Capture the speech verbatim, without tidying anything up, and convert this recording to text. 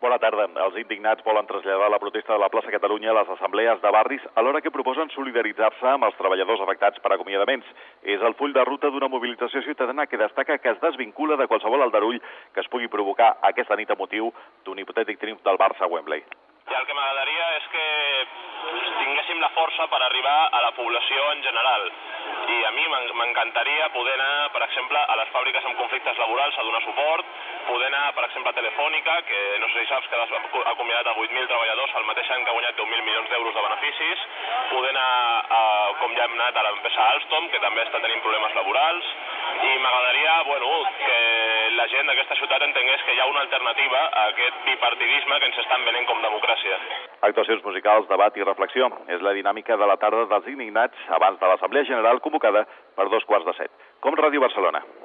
Bona tarda. Els indignats volen traslladar la protesta de la plaça Catalunya a les assemblees de barris, alhora que proposen solidaritzar-se amb els treballadors afectats per acomiadaments. És el full de ruta d'una mobilització ciutadana que destaca que es desvincula de qualsevol aldarull que es pugui provocar aquesta nit a motiu d'un hipotètic triomf del Barça a Wembley. I el que m'agradaria és que tinguéssim la força per arribar a la població en general. I a mi m'encantaria poder anar, per exemple, a les fàbriques amb conflictes laborals a donar suport, poder anar, per exemple, a Telefònica, que no sé si saps que ha acomiadat a vuit mil treballadors el mateix any que ha guanyat deu mil milions d'euros de beneficis, poder anar, a, com ja hem anat, a l'empresa Alstom, que també està tenint problemes laborals, i m'agradaria, bueno, que la gent d'aquesta ciutat entengués que hi ha una alternativa a aquest bipartidisme que ens estan venent com democràcia. Actuacions musicals, debat i reflexió. És la dinàmica de la tarda dels indignats abans de l'Assemblea General convocada per dos quarts de set. Com Ràdio Barcelona.